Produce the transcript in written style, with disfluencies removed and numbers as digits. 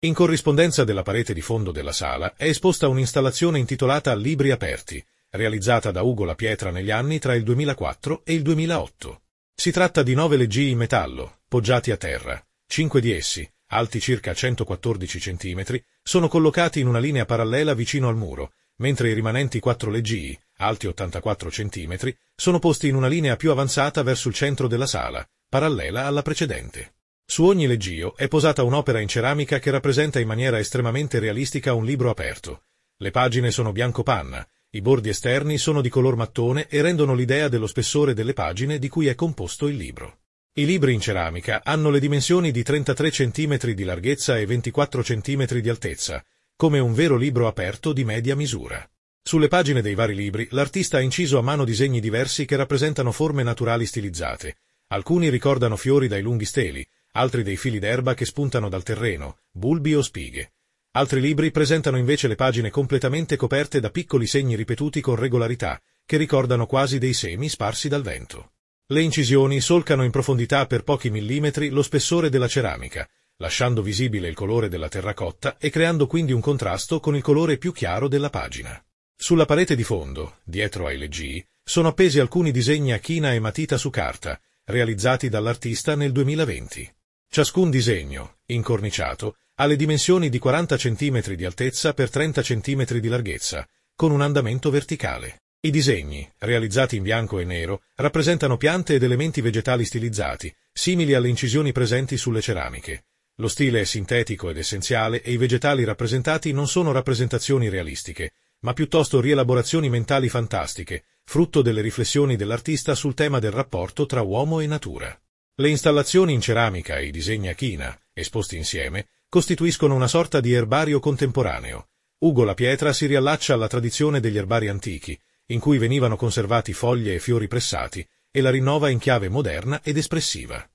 In corrispondenza della parete di fondo della sala è esposta un'installazione intitolata Libri aperti, realizzata da Ugo La Pietra negli anni tra il 2004 e il 2008. Si tratta di 9 leggii in metallo, poggiati a terra. 5 di essi, alti circa 114 cm, sono collocati in una linea parallela vicino al muro, mentre i rimanenti 4 leggii, alti 84 cm, sono posti in una linea più avanzata verso il centro della sala, parallela alla precedente. Su ogni leggio è posata un'opera in ceramica che rappresenta in maniera estremamente realistica un libro aperto. Le pagine sono bianco panna, i bordi esterni sono di color mattone e rendono l'idea dello spessore delle pagine di cui è composto il libro. I libri in ceramica hanno le dimensioni di 33 cm di larghezza e 24 cm di altezza, come un vero libro aperto di media misura. Sulle pagine dei vari libri l'artista ha inciso a mano disegni diversi che rappresentano forme naturali stilizzate. Alcuni ricordano fiori dai lunghi steli, altri dei fili d'erba che spuntano dal terreno, bulbi o spighe. Altri libri presentano invece le pagine completamente coperte da piccoli segni ripetuti con regolarità, che ricordano quasi dei semi sparsi dal vento. Le incisioni solcano in profondità per pochi millimetri lo spessore della ceramica, lasciando visibile il colore della terracotta e creando quindi un contrasto con il colore più chiaro della pagina. Sulla parete di fondo, dietro ai leggii, sono appesi alcuni disegni a china e matita su carta, realizzati dall'artista nel 2020. Ciascun disegno, incorniciato, ha le dimensioni di 40 cm di altezza per 30 cm di larghezza, con un andamento verticale. I disegni, realizzati in bianco e nero, rappresentano piante ed elementi vegetali stilizzati, simili alle incisioni presenti sulle ceramiche. Lo stile è sintetico ed essenziale e i vegetali rappresentati non sono rappresentazioni realistiche, ma piuttosto rielaborazioni mentali fantastiche, frutto delle riflessioni dell'artista sul tema del rapporto tra uomo e natura. Le installazioni in ceramica e i disegni a china, esposti insieme, costituiscono una sorta di erbario contemporaneo. Ugo La Pietra si riallaccia alla tradizione degli erbari antichi, in cui venivano conservati foglie e fiori pressati, e la rinnova in chiave moderna ed espressiva.